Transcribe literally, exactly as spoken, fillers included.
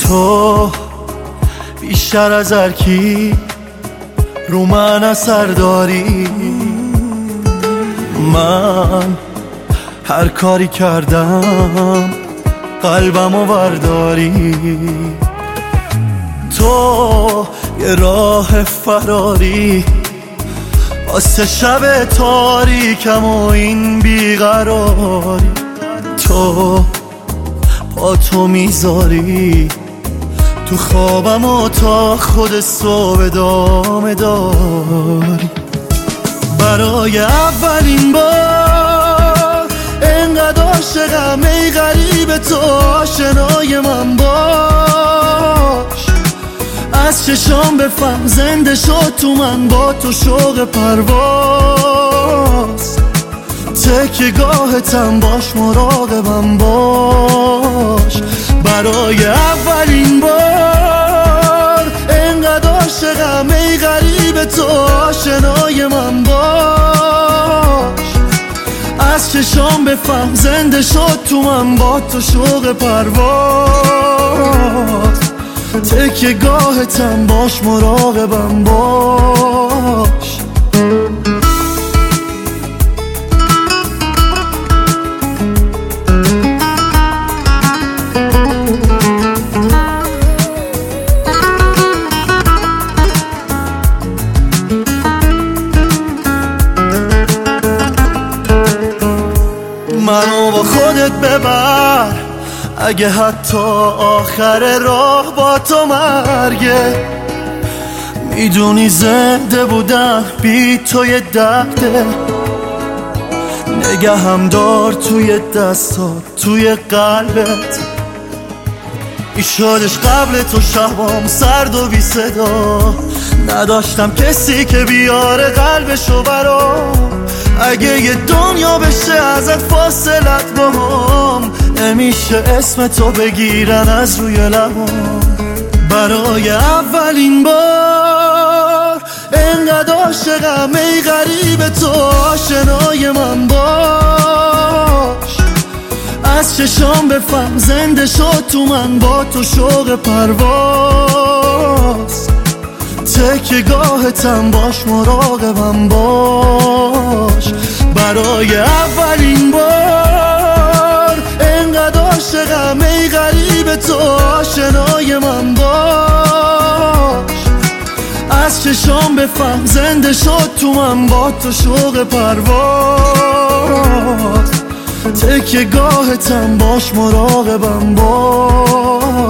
تو بیشتر از هر کی رو من اثر داری. من هر کاری کردم قلبمو برداری. تو یه راه فراری واسه شب تاریکم و این بیقراری. تو با تو میذاری تو خوابم و تا خود صبح ادامه داری. برای اولین بار انقدر عاشقم ای غریب، تو آشنای من باش. از چشام بفهم زنده شد تو من، با تو شوق پرواز. تکیه گاهتم باش، مراقبم باش. برای اولین بار انقدر عاشقم ای غریب، تو آشنای من باش. از چشام بفهم زنده شد تو من، با تو شوق پرواز. تکیه گاهتم باش، مراقبم باش. منو با خودت ببر، اگه حتی آخر راه با تو مرگه. میدونی زنده بودن بی توی درده. نگهم دار توی دستات، توی قلبت. ایشادش قبل تو شبام سرد و بی صدا، نداشتم کسی که بیاره قلبشو برام. اگه یه دنیا بشه ازت فاصلت با هم، نمیشه اسم تو بگیرن از روی لبام. برای اولین بار انقدر عاشقم ای غریب، تو آشنای من باش. از چشام بفهم زنده شد تو من، با تو شوق پرواز. تکیه گاهتم باش، مراقبم باش. برای اولین بار انقدر عاشقم ای غریب، تو آشنای من باش. از چشام بفهم زنده شد تو من، با تو شوق پرواز. تکیه گاهتم باش، مراقبم باش.